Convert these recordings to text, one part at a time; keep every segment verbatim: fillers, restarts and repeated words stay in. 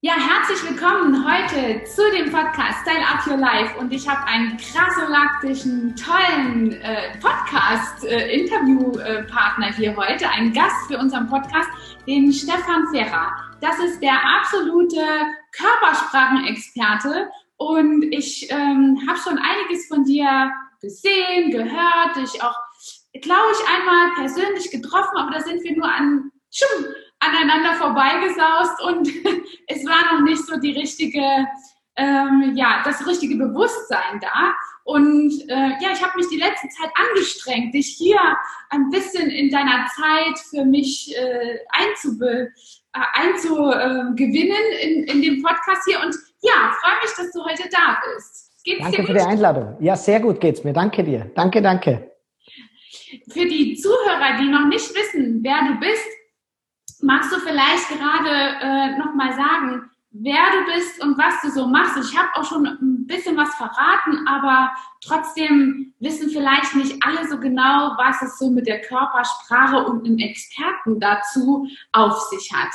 Ja, herzlich willkommen heute zu dem Podcast Style Up Your Life und ich habe einen krassolaktischen, tollen äh, Podcast-Interviewpartner äh, hier heute, einen Gast für unseren Podcast, den Stefan Ferrer. Das ist der absolute Körpersprachenexperte und ich ähm, habe schon einiges von dir gesehen, gehört, dich auch, glaube ich, einmal persönlich getroffen, aber da sind wir nur an tschum, aneinander vorbeigesaust und es war noch nicht so die richtige, ähm, ja, das richtige Bewusstsein da. Und äh, ja, ich habe mich die letzte Zeit angestrengt, dich hier ein bisschen in deiner Zeit für mich äh, einzube, äh, einzugewinnen in, in dem Podcast hier. Und ja, freue mich, dass du heute da bist. Geht's danke dir für die Einladung. Ja, sehr gut geht's mir. Danke dir. Danke, danke. Für die Zuhörer, die noch nicht wissen, wer du bist, magst du vielleicht gerade äh, nochmal sagen, wer du bist und was du so machst? Ich habe auch schon ein bisschen was verraten, aber trotzdem wissen vielleicht nicht alle so genau, was es so mit der Körpersprache und einem Experten dazu auf sich hat.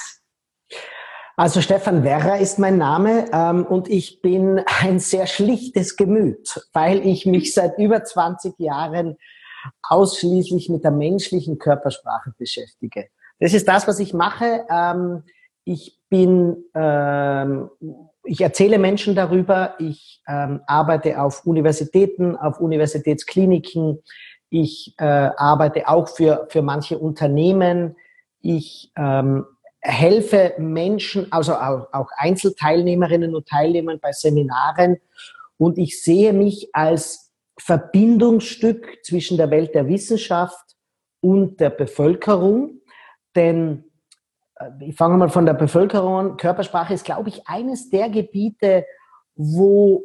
Also Stefan Ferrer ist mein Name ähm, und ich bin ein sehr schlichtes Gemüt, weil ich mich seit über zwanzig Jahren ausschließlich mit der menschlichen Körpersprache beschäftige. Das ist das, was ich mache. Ich bin, ich erzähle Menschen darüber. Ich arbeite auf Universitäten, auf Universitätskliniken. Ich arbeite auch für, für manche Unternehmen. Ich helfe Menschen, also auch Einzelteilnehmerinnen und Teilnehmern bei Seminaren. Und ich sehe mich als Verbindungsstück zwischen der Welt der Wissenschaft und der Bevölkerung. Denn ich fange mal von der Bevölkerung an. Körpersprache ist, glaube ich, eines der Gebiete, wo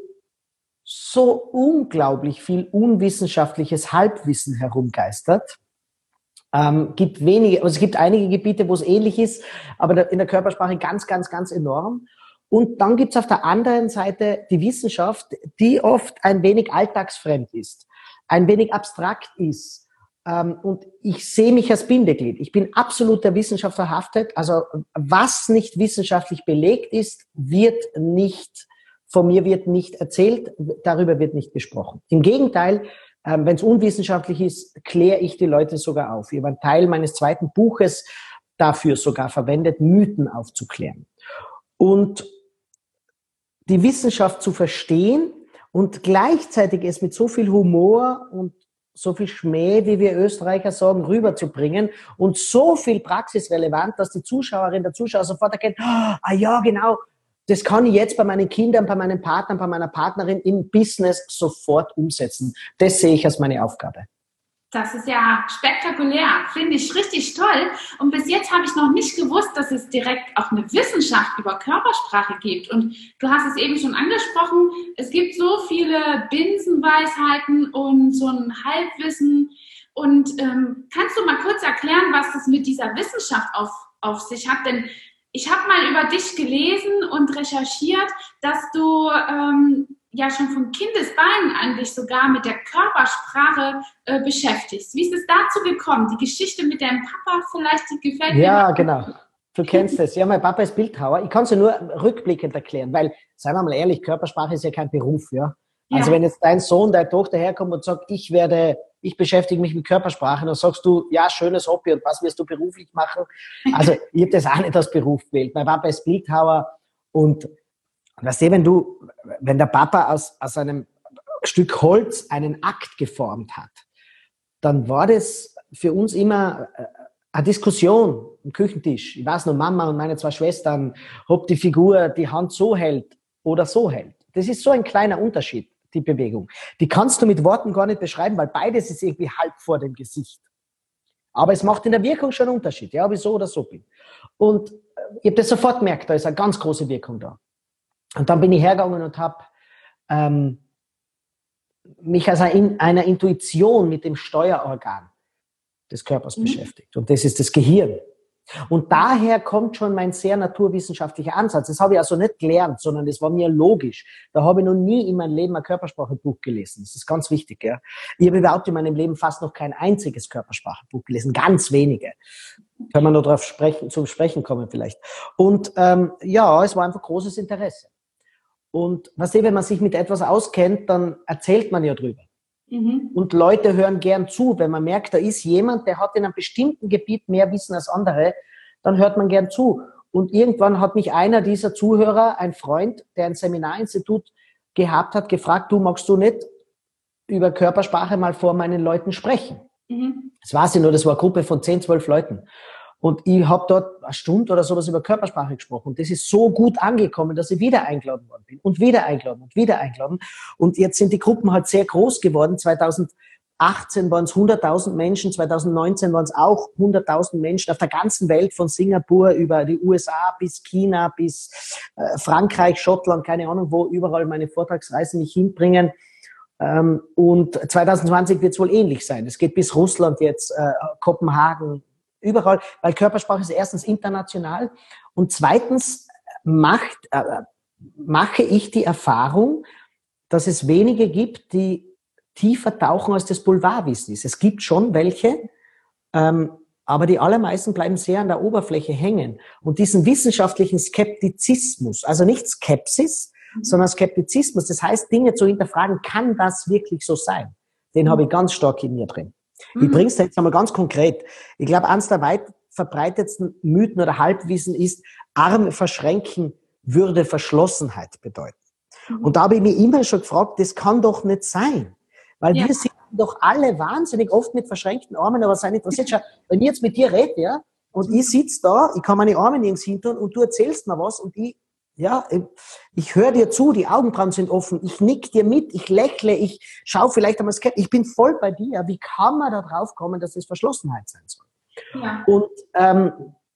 so unglaublich viel unwissenschaftliches Halbwissen herumgeistert. Ähm, gibt wenige, also es gibt einige Gebiete, wo es ähnlich ist, aber in der Körpersprache ganz, ganz, ganz enorm. Und dann gibt es auf der anderen Seite die Wissenschaft, die oft ein wenig alltagsfremd ist, ein wenig abstrakt ist. Und ich sehe mich als Bindeglied. Ich bin absolut der Wissenschaft verhaftet. Also was nicht wissenschaftlich belegt ist, wird nicht, von mir wird nicht erzählt, darüber wird nicht gesprochen. Im Gegenteil, wenn es unwissenschaftlich ist, kläre ich die Leute sogar auf. Ich habe einen Teil meines zweiten Buches dafür sogar verwendet, Mythen aufzuklären. Und die Wissenschaft zu verstehen und gleichzeitig es mit so viel Humor und so viel Schmäh, wie wir Österreicher sagen, rüberzubringen und so viel praxisrelevant, dass die Zuschauerin, der Zuschauer sofort erkennt, ah ja, genau, das kann ich jetzt bei meinen Kindern, bei meinen Partnern, bei meiner Partnerin im Business sofort umsetzen. Das sehe ich als meine Aufgabe. Das ist ja spektakulär, finde ich richtig toll. Und bis jetzt habe ich noch nicht gewusst, dass es direkt auch eine Wissenschaft über Körpersprache gibt. Und du hast es eben schon angesprochen, es gibt so viele Binsenweisheiten und so ein Halbwissen. Und ähm, kannst du mal kurz erklären, was das mit dieser Wissenschaft auf, auf sich hat? Denn ich habe mal über dich gelesen und recherchiert, dass du ähm, ja schon von Kindesbeinen eigentlich sogar mit der Körpersprache äh, beschäftigst. Wie ist es dazu gekommen? Die Geschichte mit deinem Papa vielleicht, die gefällt mir. Ja, genau. Du kennst es. Ja, mein Papa ist Bildhauer. Ich kann es ja nur rückblickend erklären, weil, seien wir mal ehrlich, Körpersprache ist ja kein Beruf, ja. Also ja. Wenn jetzt dein Sohn, deine Tochter herkommt und sagt, ich werde, ich beschäftige mich mit Körpersprache, dann sagst du, ja, schönes Hobby und was wirst du beruflich machen? Also ich habe das auch nicht als Beruf gewählt. Mein Papa ist Bildhauer und weißt du, wenn du, wenn der Papa aus, aus einem Stück Holz einen Akt geformt hat, dann war das für uns immer eine Diskussion am Küchentisch. Ich weiß noch, Mama und meine zwei Schwestern, ob die Figur die Hand so hält oder so hält. Das ist so ein kleiner Unterschied, die Bewegung. Die kannst du mit Worten gar nicht beschreiben, weil beides ist irgendwie halb vor dem Gesicht. Aber es macht in der Wirkung schon einen Unterschied, ja, ob ich so oder so bin. Und ich habe das sofort gemerkt, da ist eine ganz große Wirkung da. Und dann bin ich hergegangen und habe ähm, mich als eine, einer Intuition mit dem Steuerorgan des Körpers mhm. beschäftigt. Und das ist das Gehirn. Und daher kommt schon mein sehr naturwissenschaftlicher Ansatz. Das habe ich also nicht gelernt, sondern das war mir logisch. Da habe ich noch nie in meinem Leben ein Körpersprachebuch gelesen. Das ist ganz wichtig. Ja. Ich habe überhaupt in meinem Leben fast noch kein einziges Körpersprachebuch gelesen, ganz wenige. Können wir noch darauf sprechen, zum Sprechen kommen vielleicht. Und ähm, ja, es war einfach großes Interesse. Und was weißt du, wenn man sich mit etwas auskennt, dann erzählt man ja drüber. Mhm. Und Leute hören gern zu, wenn man merkt, da ist jemand, der hat in einem bestimmten Gebiet mehr Wissen als andere, dann hört man gern zu. Und irgendwann hat mich einer dieser Zuhörer, ein Freund, der ein Seminarinstitut gehabt hat, gefragt, du magst du nicht über Körpersprache mal vor meinen Leuten sprechen? Mhm. Das weiß ich nur, das war eine Gruppe von zehn, zwölf Leuten. Und ich habe dort eine Stunde oder sowas über Körpersprache gesprochen. Und das ist so gut angekommen, dass ich wieder eingeladen worden bin. Und wieder eingeladen und wieder eingeladen. Und jetzt sind die Gruppen halt sehr groß geworden. zweitausendachtzehn waren es hunderttausend Menschen, zweitausendneunzehn waren es auch hunderttausend Menschen auf der ganzen Welt, von Singapur über die U S A bis China, bis äh, Frankreich, Schottland, keine Ahnung, wo überall meine Vortragsreisen mich hinbringen. Ähm, und zweitausendzwanzig wird es wohl ähnlich sein. Es geht bis Russland jetzt, äh, Kopenhagen, überall, weil Körpersprache ist erstens international und zweitens macht, äh, mache ich die Erfahrung, dass es wenige gibt, die tiefer tauchen, als das Boulevardwissen ist. Es gibt schon welche, ähm, aber die allermeisten bleiben sehr an der Oberfläche hängen. Und diesen wissenschaftlichen Skeptizismus, also nicht Skepsis, mhm. sondern Skeptizismus, das heißt, Dinge zu hinterfragen, kann das wirklich so sein? Den mhm. habe ich ganz stark in mir drin. Ich bringe es jetzt einmal ganz konkret. Ich glaube, eines der weit verbreitetsten Mythen oder Halbwissen ist, Arme verschränken würde Verschlossenheit bedeuten. Mhm. Und da habe ich mich immer schon gefragt, das kann doch nicht sein. Weil ja. wir sind doch alle wahnsinnig oft mit verschränkten Armen, aber sei nicht, was jetzt schon, wenn ich jetzt mit dir rede, ja, und ich sitze da, ich kann meine Arme nirgends hin tun und du erzählst mir was und ich Ja, ich höre dir zu, die Augenbrauen sind offen, ich nick dir mit, ich lächle, ich schaue vielleicht einmal skeptisch, ich bin voll bei dir. Wie kann man da drauf kommen, dass es Verschlossenheit sein soll? Ja. Und ähm,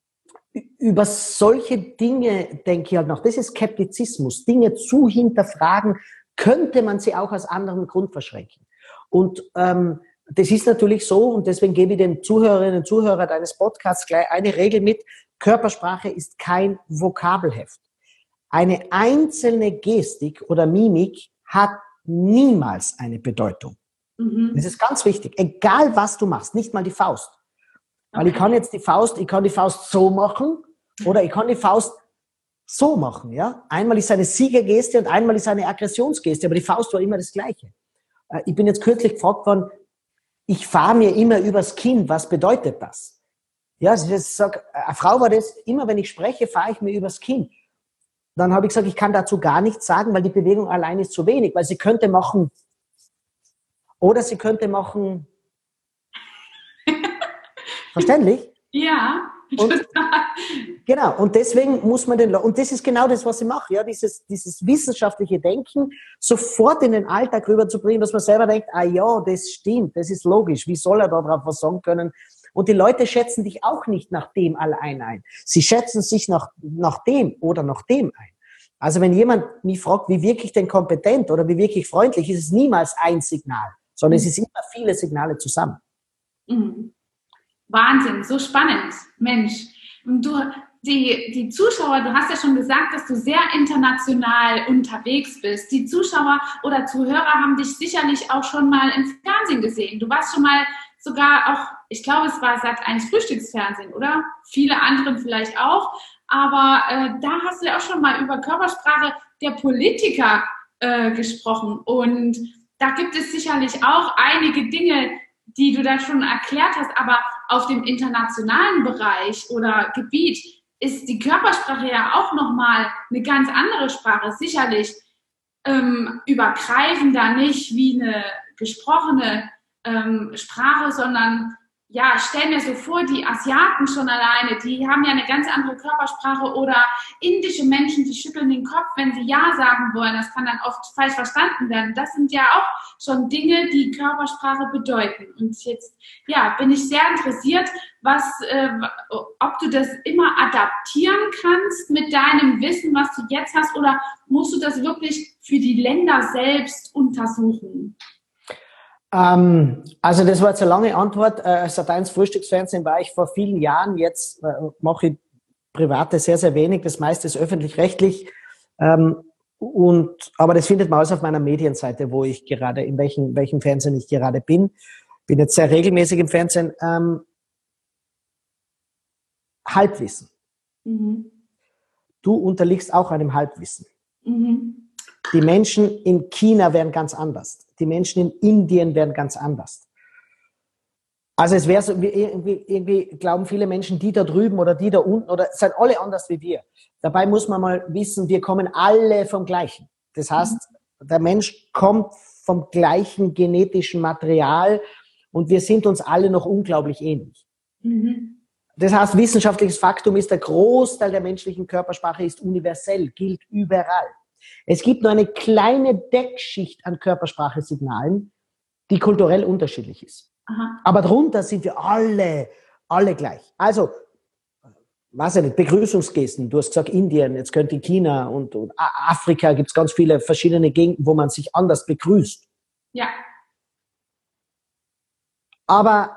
über solche Dinge denke ich halt noch, das ist Skeptizismus, Dinge zu hinterfragen, könnte man sie auch aus anderem Grund verschränken. Und ähm, das ist natürlich so, und deswegen gebe ich den Zuhörerinnen und Zuhörern deines Podcasts gleich eine Regel mit: Körpersprache ist kein Vokabelheft. Eine einzelne Gestik oder Mimik hat niemals eine Bedeutung. Mhm. Das ist ganz wichtig. Egal, was du machst, nicht mal die Faust. Weil okay. ich kann jetzt die Faust, ich kann die Faust so machen oder ich kann die Faust so machen. Ja? Einmal ist eine Siegergeste und einmal ist eine Aggressionsgeste, aber die Faust war immer das Gleiche. Ich bin jetzt kürzlich gefragt worden, ich fahre mir immer übers Kinn. Was bedeutet das? Ja, ich sag, eine Frau war das, immer wenn ich spreche, fahre ich mir übers Kinn. Dann habe ich gesagt, ich kann dazu gar nichts sagen, weil die Bewegung allein ist zu wenig, weil sie könnte machen, oder sie könnte machen, verständlich? Ja. Und, genau, und deswegen muss man den, und das ist genau das, was ich mache, ja, dieses, dieses wissenschaftliche Denken sofort in den Alltag rüberzubringen, dass man selber denkt, ah ja, das stimmt, das ist logisch, wie soll er darauf was sagen können? Und die Leute schätzen dich auch nicht nach dem allein ein. Sie schätzen sich nach, nach dem oder nach dem ein. Also wenn jemand mich fragt, wie wirklich denn kompetent oder wie wirklich freundlich, ist es niemals ein Signal, sondern mhm. es ist immer viele Signale zusammen. Mhm. Wahnsinn, so spannend, Mensch. Und du, die, die Zuschauer, du hast ja schon gesagt, dass du sehr international unterwegs bist. Die Zuschauer oder Zuhörer haben dich sicherlich auch schon mal im Fernsehen gesehen. Du warst schon mal sogar auch, ich glaube, es war Sat eins Frühstücksfernsehen, oder? Viele andere vielleicht auch. Aber äh, da hast du ja auch schon mal über Körpersprache der Politiker äh, gesprochen. Und da gibt es sicherlich auch einige Dinge, die du da schon erklärt hast. Aber auf dem internationalen Bereich oder Gebiet ist die Körpersprache ja auch nochmal eine ganz andere Sprache. Sicherlich ähm, übergreifender, nicht wie eine gesprochene Ähm, Sprache, sondern ja, stell mir so vor, die Asiaten schon alleine, die haben ja eine ganz andere Körpersprache, oder indische Menschen, die schütteln den Kopf, wenn sie Ja sagen wollen. Das kann dann oft falsch verstanden werden. Das sind ja auch schon Dinge, die Körpersprache bedeuten. Und jetzt, ja, bin ich sehr interessiert, was, äh, ob du das immer adaptieren kannst mit deinem Wissen, was du jetzt hast, oder musst du das wirklich für die Länder selbst untersuchen? Ähm, also das war jetzt eine lange Antwort. Äh, Sat eins Frühstücksfernsehen war ich vor vielen Jahren. Jetzt äh, mache ich Private sehr, sehr wenig. Das meiste ist öffentlich-rechtlich. Ähm, und, aber das findet man alles auf meiner Medienseite, wo ich gerade, in welchem, welchem Fernsehen ich gerade bin. Bin jetzt sehr regelmäßig im Fernsehen. Ähm, Halbwissen. Mhm. Du unterliegst auch einem Halbwissen. Mhm. Die Menschen in China werden ganz anders. Die Menschen in Indien werden ganz anders. Also es wäre so, irgendwie, irgendwie glauben viele Menschen, die da drüben oder die da unten oder sind alle anders wie wir. Dabei muss man mal wissen, wir kommen alle vom Gleichen. Das heißt, der Mensch kommt vom gleichen genetischen Material und wir sind uns alle noch unglaublich ähnlich. Mhm. Das heißt, wissenschaftliches Faktum ist, der Großteil der menschlichen Körpersprache ist universell, gilt überall. Es gibt nur eine kleine Deckschicht an Körpersprachesignalen, die kulturell unterschiedlich ist. Aha. Aber darunter sind wir alle, alle gleich. Also, weiß ich nicht, Begrüßungsgesten. Du hast gesagt Indien, jetzt könnte China und, und Afrika gibt es ganz viele verschiedene Gegenden, wo man sich anders begrüßt. Ja. Aber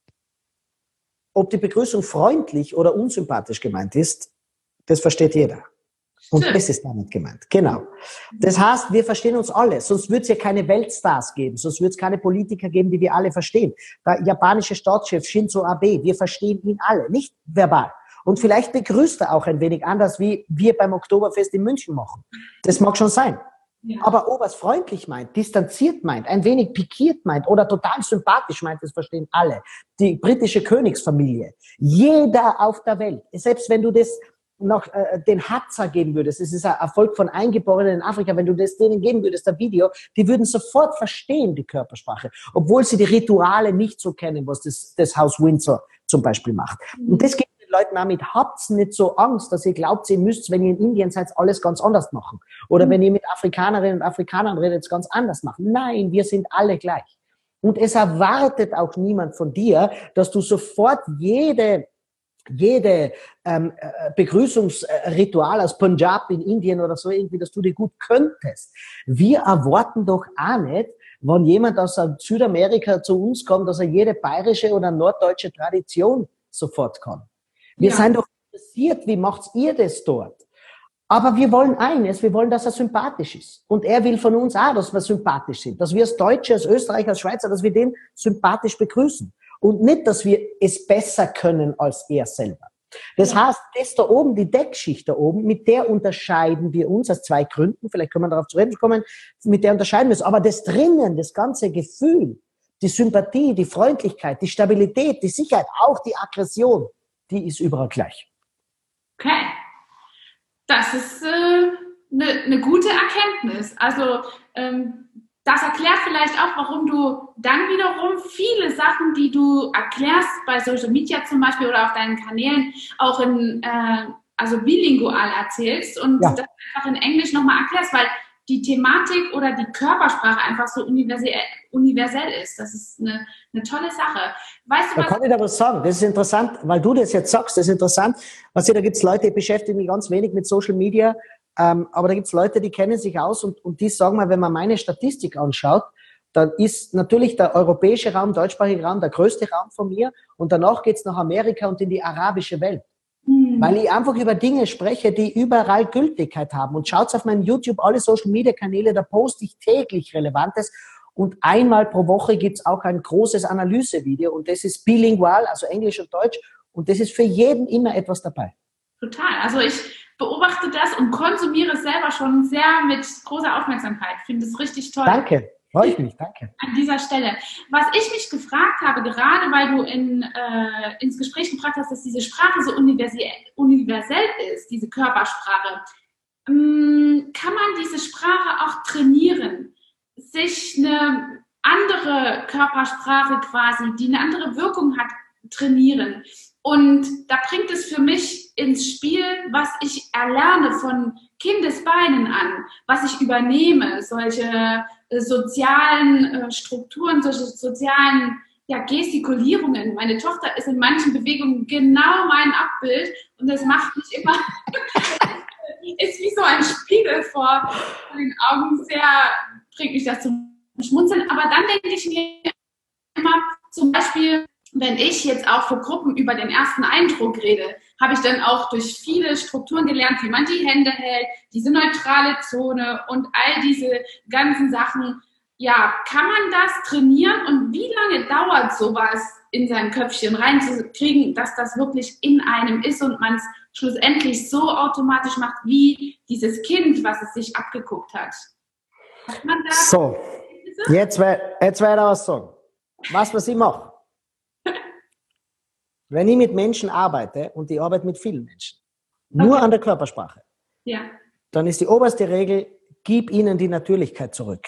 ob die Begrüßung freundlich oder unsympathisch gemeint ist, das versteht jeder. Und Stimmt. das ist damit gemeint. Genau. Das heißt, wir verstehen uns alle. Sonst würde es ja keine Weltstars geben. Sonst würde es keine Politiker geben, die wir alle verstehen. Der japanische Staatschef Shinzo Abe, wir verstehen ihn alle. Nicht verbal. Und vielleicht begrüßt er auch ein wenig anders, wie wir beim Oktoberfest in München machen. Das mag schon sein. Ja. Aber ob er es freundlich meint, distanziert meint, ein wenig pikiert meint oder total sympathisch meint, das verstehen alle. Die britische Königsfamilie. Jeder auf der Welt. Selbst wenn du das noch äh, den Hadza geben würdest, es ist ein Erfolg von Eingeborenen in Afrika, wenn du das denen geben würdest, ein Video, die würden sofort verstehen, die Körpersprache, obwohl sie die Rituale nicht so kennen, was das, das Haus Windsor zum Beispiel macht. Mhm. Und das geht den Leuten auch mit, habt's nicht so Angst, dass ihr glaubt, ihr müsst, wenn ihr in Indien seid, alles ganz anders machen. Oder mhm. wenn ihr mit Afrikanerinnen und Afrikanern redet, ganz anders machen. Nein, wir sind alle gleich. Und es erwartet auch niemand von dir, dass du sofort jede jede ähm, Begrüßungsritual aus Punjab in Indien oder so irgendwie, dass du die gut könntest. Wir erwarten doch auch nicht, wenn jemand aus Südamerika zu uns kommt, dass er jede bayerische oder norddeutsche Tradition sofort kann. Wir ja. sind doch interessiert, wie macht ihr das dort? Aber wir wollen eines, wir wollen, dass er sympathisch ist. Und er will von uns auch, dass wir sympathisch sind. Dass wir als Deutsche, als Österreicher, als Schweizer, dass wir den sympathisch begrüßen. Und nicht, dass wir es besser können als er selber. Das ja. heißt, das da oben, die Deckschicht da oben, mit der unterscheiden wir uns aus zwei Gründen, vielleicht können wir darauf zu reden kommen, mit der unterscheiden wir uns. Aber das drinnen, das ganze Gefühl, die Sympathie, die Freundlichkeit, die Stabilität, die Sicherheit, auch die Aggression, die ist überall gleich. Okay. Das ist eine äh, ne gute Erkenntnis. Also ähm, das erklärt vielleicht auch, warum du dann wiederum viele Sachen, die du erklärst bei Social Media zum Beispiel oder auf deinen Kanälen, auch in äh, also bilingual erzählst und ja. das einfach in Englisch nochmal erklärst, weil die Thematik oder die Körpersprache einfach so universell, universell ist. Das ist eine, eine tolle Sache. Weißt du, da was kann ich da was sagen. Das ist interessant, weil du das jetzt sagst. Das ist interessant. Also, da gibt es Leute, die beschäftigen mich ganz wenig mit Social Media, ähm, aber da gibt es Leute, die kennen sich aus und, und die sagen mal, wenn man meine Statistik anschaut, dann ist natürlich der europäische Raum, deutschsprachige Raum, der größte Raum von mir und danach geht's nach Amerika und in die arabische Welt. Mhm. Weil ich einfach über Dinge spreche, die überall Gültigkeit haben. Und schaut auf meinem YouTube, alle Social-Media-Kanäle, da poste ich täglich Relevantes. Und einmal pro Woche gibt's auch ein großes Analysevideo und das ist bilingual, also Englisch und Deutsch. Und das ist für jeden immer etwas dabei. Total. Also ich beobachte das und konsumiere es selber schon sehr mit großer Aufmerksamkeit. Ich finde es richtig toll. Danke. Freue ich mich, danke. An dieser Stelle. Was ich mich gefragt habe, gerade weil du in, äh, ins Gespräch gebracht hast, dass diese Sprache so universell, universell ist, diese Körpersprache, ähm, kann man diese Sprache auch trainieren? Sich eine andere Körpersprache quasi, die eine andere Wirkung hat, trainieren? Und da bringt es für mich ins Spiel, was ich erlerne von Kindesbeinen an, was ich übernehme, solche äh, sozialen äh, Strukturen, solche sozialen ja, Gestikulierungen. Meine Tochter ist in manchen Bewegungen genau mein Abbild und das macht mich immer, ist wie so ein Spiegel vor den Augen, sehr, bringt mich das zum schmunzeln. Aber dann denke ich mir immer, zum Beispiel, wenn ich jetzt auch für Gruppen über den ersten Eindruck rede, habe ich dann auch durch viele Strukturen gelernt, wie man die Hände hält, diese neutrale Zone und all diese ganzen Sachen. Ja, kann man das trainieren und wie lange dauert sowas in sein Köpfchen reinzukriegen, dass das wirklich in einem ist und man es schlussendlich so automatisch macht, wie dieses Kind, was es sich abgeguckt hat? Hat man da so, jetzt, jetzt werde ich was sagen. Was, was ich mache. Wenn ich mit Menschen arbeite, und ich arbeite mit vielen Menschen, nur okay. an der Körpersprache, ja. dann ist die oberste Regel, gib ihnen die Natürlichkeit zurück.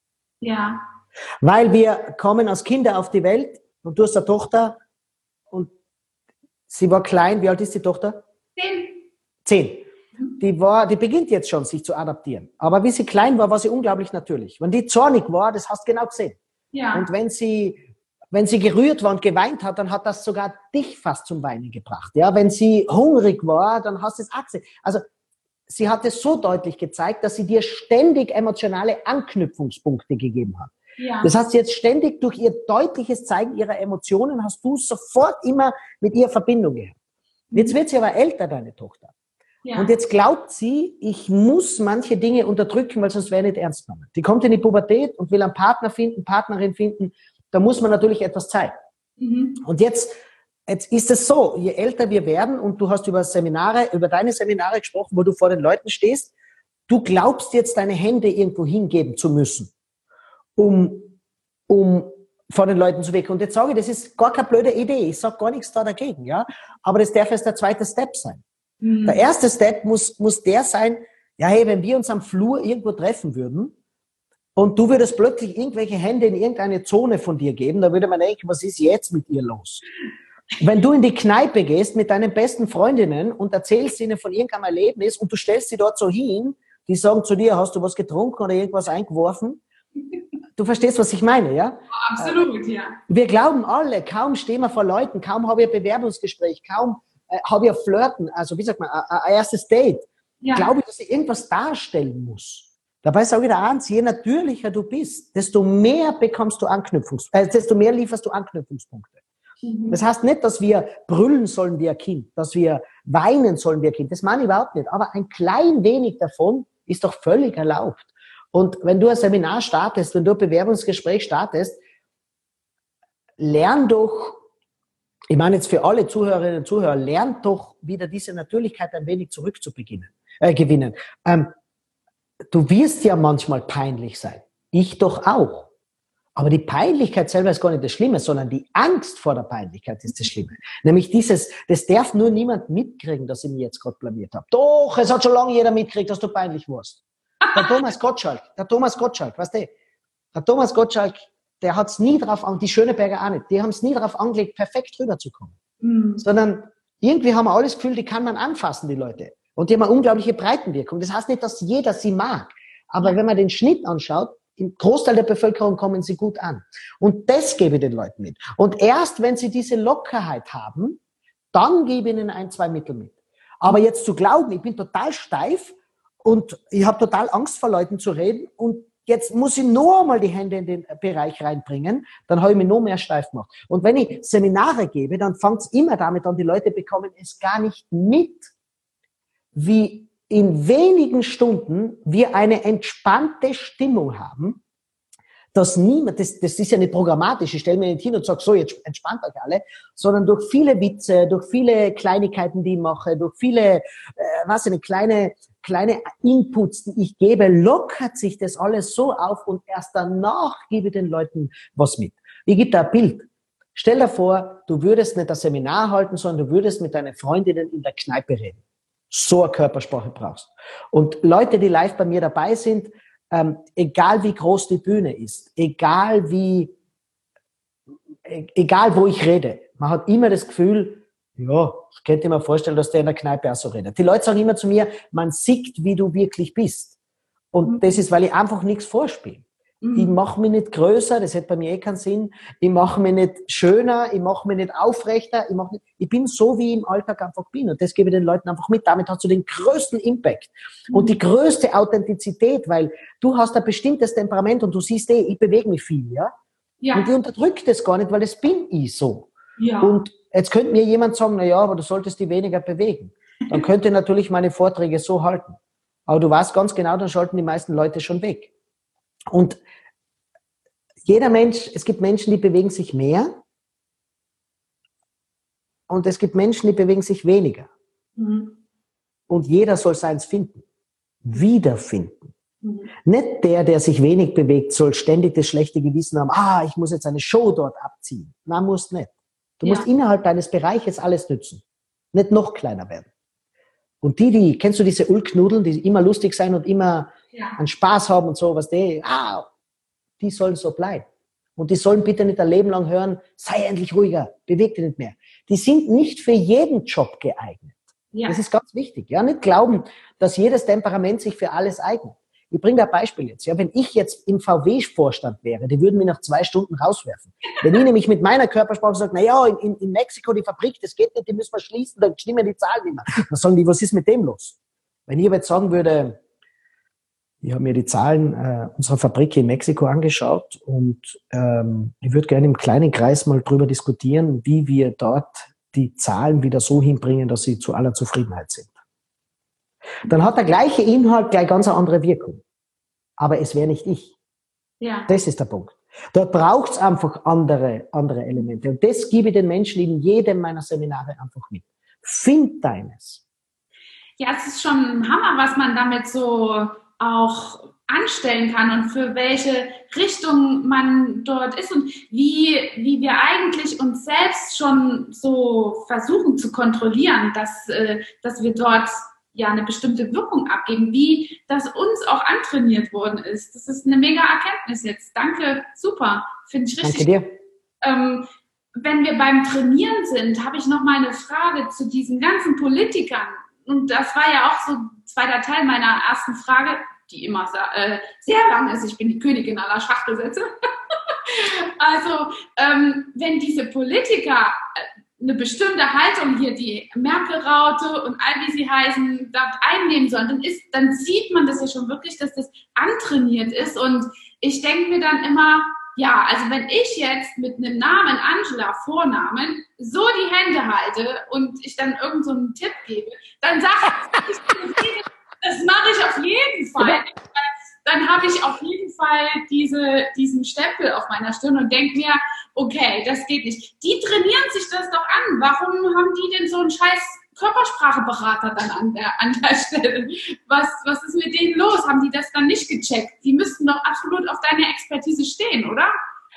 Ja. Weil wir kommen als Kinder auf die Welt und du hast eine Tochter und sie war klein. Wie alt ist die Tochter? Zehn. Zehn. Die, war, die beginnt jetzt schon, sich zu adaptieren. Aber wie sie klein war, war sie unglaublich natürlich. Wenn die zornig war, das hast du genau gesehen. Ja. Und wenn sie, wenn sie gerührt war und geweint hat, dann hat das sogar dich fast zum Weinen gebracht. Ja, wenn sie hungrig war, dann hast du es auch gesehen. Also, sie hat es so deutlich gezeigt, dass sie dir ständig emotionale Anknüpfungspunkte gegeben hat. Ja. Das heißt, jetzt ständig durch ihr deutliches Zeigen ihrer Emotionen hast du sofort immer mit ihr Verbindung gehabt. Jetzt wird sie aber älter, deine Tochter. Ja. Und jetzt glaubt sie, ich muss manche Dinge unterdrücken, weil sonst wäre ich nicht ernst genommen. Die kommt in die Pubertät und will einen Partner finden, Partnerin finden. Da muss man natürlich etwas zeigen. Mhm. Und jetzt Jetzt ist es so, je älter wir werden, und du hast über Seminare, über deine Seminare gesprochen, wo du vor den Leuten stehst, du glaubst jetzt, deine Hände irgendwo hingeben zu müssen, um, um vor den Leuten zu wirken. Und jetzt sage ich, das ist gar keine blöde Idee. Ich sage gar nichts da dagegen, ja. Aber das darf erst der zweite Step sein. Mhm. Der erste Step muss, muss der sein, ja, hey, wenn wir uns am Flur irgendwo treffen würden und du würdest plötzlich irgendwelche Hände in irgendeine Zone von dir geben, dann würde man denken, was ist jetzt mit ihr los? Wenn du in die Kneipe gehst mit deinen besten Freundinnen und erzählst ihnen von irgendeinem Erlebnis und du stellst sie dort so hin, die sagen zu dir, hast du was getrunken oder irgendwas eingeworfen? Du verstehst, was ich meine, ja? Absolut, ja. Wir glauben alle, kaum stehen wir vor Leuten, kaum habe ich ein Bewerbungsgespräch, kaum äh, habe ich ein Flirten, also wie sagt man, ein, ein erstes Date. Ja. Glaube ich, dass ich irgendwas darstellen muss. Dabei sage ich dir eins, je natürlicher du bist, desto mehr bekommst du Anknüpfungs, äh, desto mehr lieferst du Anknüpfungspunkte. Das heißt nicht, dass wir brüllen sollen wie ein Kind, dass wir weinen sollen wie ein Kind. Das meine ich überhaupt nicht. Aber ein klein wenig davon ist doch völlig erlaubt. Und wenn du ein Seminar startest, wenn du ein Bewerbungsgespräch startest, lern doch, ich meine jetzt für alle Zuhörerinnen und Zuhörer, lernt doch wieder diese Natürlichkeit ein wenig zurückzubeginnen, äh, gewinnen. Ähm, du wirst ja manchmal peinlich sein. Ich doch auch. Aber die Peinlichkeit selber ist gar nicht das Schlimme, sondern die Angst vor der Peinlichkeit ist das Schlimme. Nämlich dieses, das darf nur niemand mitkriegen, dass ich mich jetzt gerade blamiert habe. Doch, es hat schon lange jeder mitgekriegt, dass du peinlich warst. Der Thomas Gottschalk, der Thomas Gottschalk, weißt du, der Thomas Gottschalk, der hat es nie drauf angelegt, die Schöneberger auch nicht, die haben es nie drauf angelegt, perfekt rüberzukommen. Mhm. Sondern irgendwie haben wir alles Gefühl, die kann man anfassen, die Leute. Und die haben eine unglaubliche Breitenwirkung. Das heißt nicht, dass jeder sie mag. Aber wenn man den Schnitt anschaut, im Großteil der Bevölkerung kommen sie gut an. Und das gebe ich den Leuten mit. Und erst wenn sie diese Lockerheit haben, dann gebe ich ihnen ein, zwei Mittel mit. Aber jetzt zu glauben, ich bin total steif und ich habe total Angst vor Leuten zu reden und jetzt muss ich nur mal die Hände in den Bereich reinbringen, dann habe ich mich noch mehr steif gemacht. Und wenn ich Seminare gebe, dann fängt es immer damit an, die Leute bekommen es gar nicht mit, wie in wenigen Stunden wir eine entspannte Stimmung haben, dass niemand, das, das ist ja nicht programmatisch, ich stelle mir nicht hin und sage, so, jetzt entspannt euch alle, sondern durch viele Witze, durch viele Kleinigkeiten, die ich mache, durch viele, äh, was eine kleine, kleine Inputs, die ich gebe, lockert sich das alles so auf und erst danach gebe ich den Leuten was mit. Ich gebe da ein Bild. Stell dir vor, du würdest nicht das Seminar halten, sondern du würdest mit deinen Freundinnen in der Kneipe reden. So eine Körpersprache brauchst. Und Leute, die live bei mir dabei sind, ähm, egal wie groß die Bühne ist, egal wie, e- egal wo ich rede, man hat immer das Gefühl, ja, ich könnte mir vorstellen, dass der in der Kneipe auch so redet. Die Leute sagen immer zu mir, man sieht, wie du wirklich bist. Und das ist, weil ich einfach nichts vorspiele. Mhm. Ich mache mich nicht größer, das hätte bei mir eh keinen Sinn. Ich mache mich nicht schöner, ich mache mich nicht aufrechter. Ich, mach nicht, ich bin so, wie ich im Alltag einfach bin. Und das gebe ich den Leuten einfach mit. Damit hast du den größten Impact mhm. und die größte Authentizität, weil du hast ein bestimmtes Temperament und du siehst eh, ich bewege mich viel, ja? Ja. Und ich unterdrücke das gar nicht, weil das bin ich so. Ja. Und jetzt könnte mir jemand sagen, na ja, aber du solltest dich weniger bewegen. Dann könnte ich natürlich meine Vorträge so halten. Aber du weißt ganz genau, dann schalten die meisten Leute schon weg. Und jeder Mensch, es gibt Menschen, die bewegen sich mehr und es gibt Menschen, die bewegen sich weniger. Mhm. Und jeder soll seins finden, wiederfinden. Mhm. Nicht der, der sich wenig bewegt, soll ständig das schlechte Gewissen haben, ah, ich muss jetzt eine Show dort abziehen. Nein, musst nicht. Du ja. musst innerhalb deines Bereiches alles nützen, nicht noch kleiner werden. Und die, die, kennst du diese Ulknudeln, die immer lustig sein und immer ja. einen Spaß haben und so, was die, ah, die sollen so bleiben. Und die sollen bitte nicht ein Leben lang hören, sei endlich ruhiger, beweg dich nicht mehr. Die sind nicht für jeden Job geeignet. Ja. Das ist ganz wichtig. Ja, nicht glauben, dass jedes Temperament sich für alles eignet. Ich bringe da ein Beispiel jetzt. Ja, wenn ich jetzt im V W-Vorstand wäre, die würden mich nach zwei Stunden rauswerfen. Wenn ich nämlich mit meiner Körpersprache sage, na ja, in, in Mexiko die Fabrik, das geht nicht, die müssen wir schließen, dann stimmen die Zahlen nicht mehr. Dann sagen die, was ist mit dem los? Wenn ich aber jetzt sagen würde, ich habe mir die Zahlen äh, unserer Fabrik in Mexiko angeschaut und ähm, ich würde gerne im kleinen Kreis mal drüber diskutieren, wie wir dort die Zahlen wieder so hinbringen, dass sie zu aller Zufriedenheit sind. Dann hat der gleiche Inhalt gleich ganz eine andere Wirkung. Aber es wäre nicht ich. Ja. Das ist der Punkt. Dort braucht es einfach andere, andere Elemente. Und das gebe ich den Menschen in jedem meiner Seminare einfach mit. Find deines. Ja, es ist schon ein Hammer, was man damit so auch anstellen kann und für welche Richtung man dort ist und wie, wie wir eigentlich uns selbst schon so versuchen zu kontrollieren, dass, äh, dass wir dort ja eine bestimmte Wirkung abgeben, wie das uns auch antrainiert worden ist. Das ist eine mega Erkenntnis jetzt. Danke, super. Finde ich richtig. Danke dir. Ähm, wenn wir beim Trainieren sind, habe ich noch mal eine Frage zu diesen ganzen Politikern. Und das war ja auch so ein zweiter Teil meiner ersten Frage, die immer äh, sehr lang ist. Ich bin die Königin aller Schachtelsätze. Also, ähm, wenn diese Politiker eine bestimmte Haltung hier, die Merkel-Raute und all wie sie heißen, dort einnehmen sollen, dann, ist, dann sieht man das ja schon wirklich, dass das antrainiert ist. Und ich denke mir dann immer, ja, also wenn ich jetzt mit einem Namen, Angela, Vornamen, so die Hände halte und ich dann irgend so einen Tipp gebe, dann sage ich, das mache ich auf jeden Fall. Dann habe ich auf jeden Fall diese, diesen Stempel auf meiner Stirn und denke mir, okay, das geht nicht. Die trainieren sich das doch an. Warum haben die denn so einen scheiß Körperspracheberater dann an der, an der Stelle? Was, was ist mit denen los? Haben die das dann nicht gecheckt? Die müssten doch absolut auf deine Expertise stehen, oder?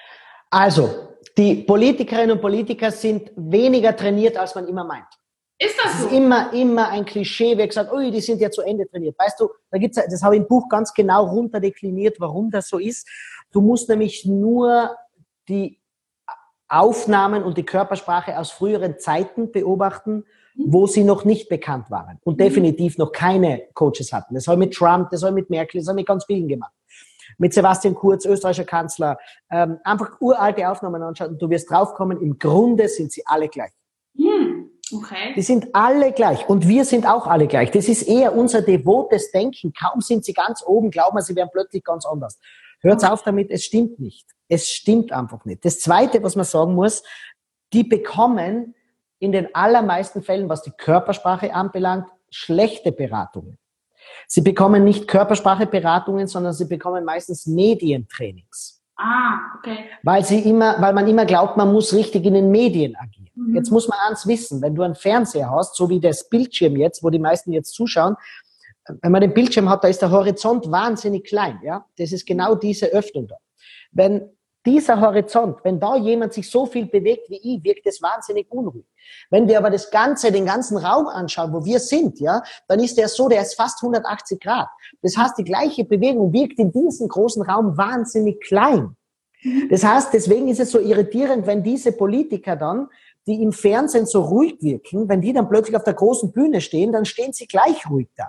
Also, die Politikerinnen und Politiker sind weniger trainiert, als man immer meint. Ist das so? Das ist immer, immer ein Klischee, wer gesagt, ui, die sind ja zu Ende trainiert. Weißt du, da gibt's, das habe ich im Buch ganz genau runterdekliniert, warum das so ist. Du musst nämlich nur die Aufnahmen und die Körpersprache aus früheren Zeiten beobachten, wo sie noch nicht bekannt waren und definitiv noch keine Coaches hatten. Das habe ich mit Trump, das habe ich mit Merkel, das habe ich mit ganz vielen gemacht. Mit Sebastian Kurz, österreichischer Kanzler, ähm, einfach uralte Aufnahmen anschauen und du wirst draufkommen, im Grunde sind sie alle gleich. Hm. Okay. Die sind alle gleich und wir sind auch alle gleich. Das ist eher unser devotes Denken. Kaum sind sie ganz oben, glauben wir, sie werden plötzlich ganz anders. Hört auf damit, es stimmt nicht. Es stimmt einfach nicht. Das Zweite, was man sagen muss, die bekommen in den allermeisten Fällen, was die Körpersprache anbelangt, schlechte Beratungen. Sie bekommen nicht Körperspracheberatungen, sondern sie bekommen meistens Medientrainings. Ah, okay. Weil sie immer, weil man immer glaubt, man muss richtig in den Medien agieren. Mhm. Jetzt muss man eins wissen, wenn du einen Fernseher hast, so wie das Bildschirm jetzt, wo die meisten jetzt zuschauen, wenn man den Bildschirm hat, da ist der Horizont wahnsinnig klein, ja. Das ist genau diese Öffnung da. Wenn dieser Horizont, wenn da jemand sich so viel bewegt wie ich, wirkt es wahnsinnig unruhig. Wenn wir aber das Ganze, den ganzen Raum anschauen, wo wir sind, ja, dann ist der so, der ist fast hundertachtzig Grad. Das heißt, die gleiche Bewegung wirkt in diesem großen Raum wahnsinnig klein. Das heißt, deswegen ist es so irritierend, wenn diese Politiker dann, die im Fernsehen so ruhig wirken, wenn die dann plötzlich auf der großen Bühne stehen, dann stehen sie gleich ruhig da.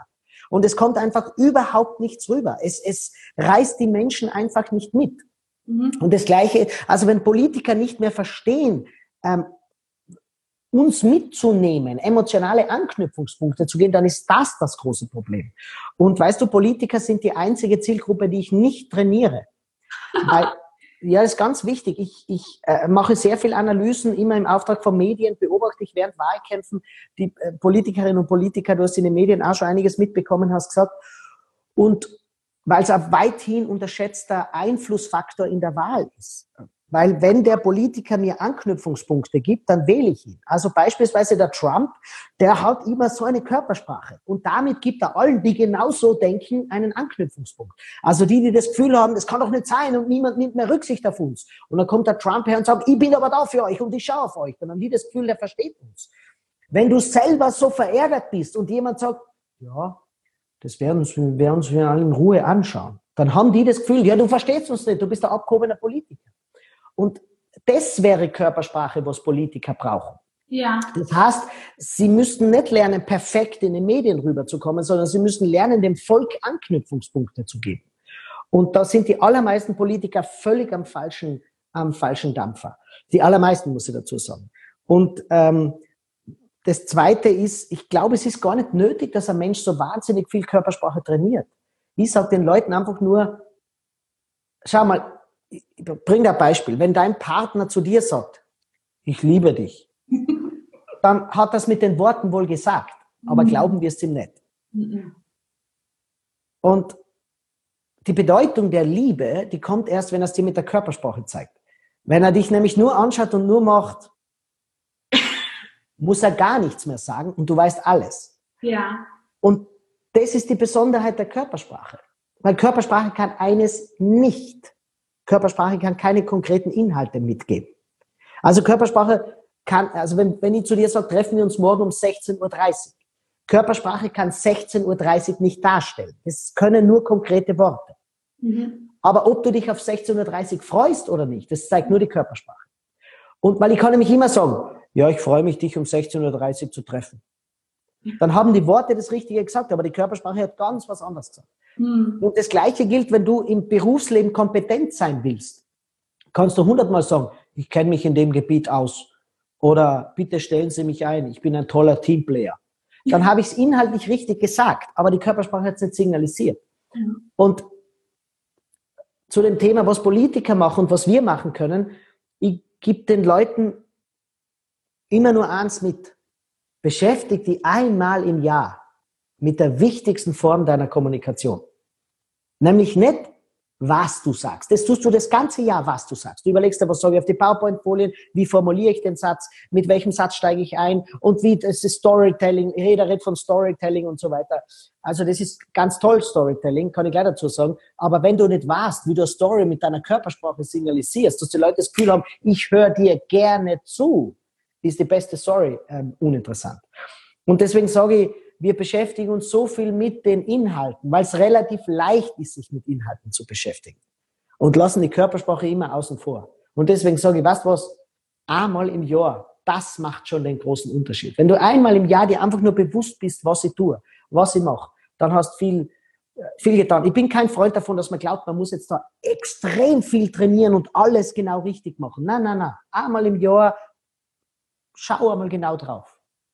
Und es kommt einfach überhaupt nichts rüber. Es, es reißt die Menschen einfach nicht mit. Mhm. Und das Gleiche, also wenn Politiker nicht mehr verstehen, ähm, uns mitzunehmen, emotionale Anknüpfungspunkte zu gehen, dann ist das das große Problem. Und weißt du, Politiker sind die einzige Zielgruppe, die ich nicht trainiere. Weil, ja, das ist ganz wichtig. Ich, ich äh, mache sehr viel Analysen, immer im Auftrag von Medien, beobachte ich während Wahlkämpfen die äh, Politikerinnen und Politiker, du hast in den Medien auch schon einiges mitbekommen, hast gesagt. Und weil es ein weithin unterschätzter Einflussfaktor in der Wahl ist. Weil wenn der Politiker mir Anknüpfungspunkte gibt, dann wähle ich ihn. Also beispielsweise der Trump, der hat immer so eine Körpersprache. Und damit gibt er allen, die genauso denken, einen Anknüpfungspunkt. Also die, die das Gefühl haben, das kann doch nicht sein und niemand nimmt mehr Rücksicht auf uns. Und dann kommt der Trump her und sagt, ich bin aber da für euch und ich schaue auf euch. Dann haben die das Gefühl, der versteht uns. Wenn du selber so verärgert bist und jemand sagt, ja, das werden uns, werden uns wir in Ruhe anschauen, dann haben die das Gefühl, ja, du verstehst uns nicht, du bist ein abgehobener Politiker. Und das wäre Körpersprache, was Politiker brauchen. Ja. Das heißt, sie müssten nicht lernen, perfekt in den Medien rüberzukommen, sondern sie müssen lernen, dem Volk Anknüpfungspunkte zu geben. Und da sind die allermeisten Politiker völlig am falschen, am falschen Dampfer. Die allermeisten, muss ich dazu sagen. Und ähm, das Zweite ist, ich glaube, es ist gar nicht nötig, dass ein Mensch so wahnsinnig viel Körpersprache trainiert. Ich sage den Leuten einfach nur, schau mal, ich bring dir ein Beispiel. Wenn dein Partner zu dir sagt, ich liebe dich, dann hat das mit den Worten wohl gesagt, aber glauben wir es ihm nicht. Und die Bedeutung der Liebe, die kommt erst, wenn er es dir mit der Körpersprache zeigt. Wenn er dich nämlich nur anschaut und nur macht, muss er gar nichts mehr sagen und du weißt alles. Ja. Und das ist die Besonderheit der Körpersprache. Weil Körpersprache kann eines nicht. Körpersprache kann keine konkreten Inhalte mitgeben. Also Körpersprache kann, also wenn, wenn ich zu dir sage, treffen wir uns morgen um sechzehn Uhr dreißig. Körpersprache kann sechzehn Uhr dreißig nicht darstellen. Es können nur konkrete Worte. Mhm. Aber ob du dich auf sechzehn Uhr dreißig freust oder nicht, das zeigt nur die Körpersprache. Und weil ich kann nämlich immer sagen, ja, ich freue mich, dich um sechzehn Uhr dreißig zu treffen. Dann haben die Worte das Richtige gesagt, aber die Körpersprache hat ganz was anderes gesagt. Mhm. Und das Gleiche gilt, wenn du im Berufsleben kompetent sein willst. Kannst du hundertmal sagen, ich kenne mich in dem Gebiet aus. Oder bitte stellen Sie mich ein, ich bin ein toller Teamplayer. Dann habe ich es inhaltlich richtig gesagt, aber die Körpersprache hat es nicht signalisiert. Mhm. Und zu dem Thema, was Politiker machen und was wir machen können, ich gebe den Leuten immer nur eins mit. Beschäftige dich einmal im Jahr mit der wichtigsten Form deiner Kommunikation. Nämlich nicht, was du sagst. Das tust du das ganze Jahr, was du sagst. Du überlegst dir, was sage ich auf die PowerPoint-Folien, wie formuliere ich den Satz, mit welchem Satz steige ich ein und wie das ist Storytelling, jeder redet von Storytelling und so weiter. Also das ist ganz toll, Storytelling, kann ich gleich dazu sagen. Aber wenn du nicht weißt, wie du eine Story mit deiner Körpersprache signalisierst, dass die Leute das Gefühl haben, ich höre dir gerne zu, ist die beste Story ähm, uninteressant. Und deswegen sage ich, wir beschäftigen uns so viel mit den Inhalten, weil es relativ leicht ist, sich mit Inhalten zu beschäftigen. Und lassen die Körpersprache immer außen vor. Und deswegen sage ich, weißt du was, einmal im Jahr, das macht schon den großen Unterschied. Wenn du einmal im Jahr dir einfach nur bewusst bist, was ich tue, was ich mache, dann hast du viel, viel getan. Ich bin kein Freund davon, dass man glaubt, man muss jetzt da extrem viel trainieren und alles genau richtig machen. Nein, nein, nein. Einmal im Jahr, schau einmal genau drauf.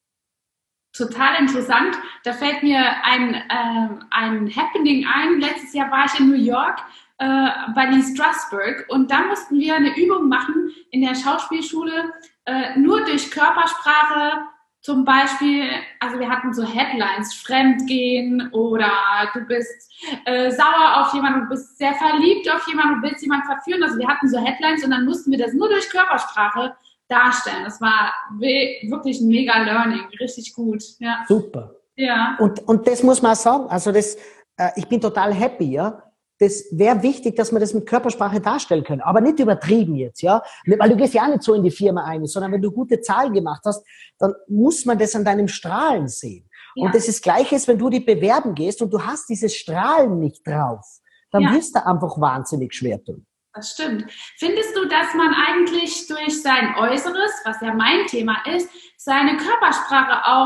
Total interessant. Da fällt mir ein, äh, ein Happening ein. Letztes Jahr war ich in New York äh, bei Lee Strasberg und da mussten wir eine Übung machen in der Schauspielschule, äh, nur durch Körpersprache. Zum Beispiel, also wir hatten so Headlines, Fremdgehen oder du bist äh, sauer auf jemanden, du bist sehr verliebt auf jemanden, du willst jemanden verführen. Also wir hatten so Headlines und dann mussten wir das nur durch Körpersprache darstellen. Das war wirklich ein mega Learning, richtig gut. Ja. Super. Ja. Und, und das muss man auch sagen, also das, äh, ich bin total happy, ja. Das wäre wichtig, dass wir das mit Körpersprache darstellen können, aber nicht übertrieben jetzt, ja. Weil du gehst ja auch nicht so in die Firma ein, sondern wenn du gute Zahlen gemacht hast, dann muss man das an deinem Strahlen sehen. Ja. Und das ist Gleiches, wenn du dich bewerben gehst und du hast dieses Strahlen nicht drauf, dann ja. wirst du einfach wahnsinnig schwer tun. Das stimmt. Findest du, dass man eigentlich durch sein Äußeres, was ja mein Thema ist, seine Körpersprache auch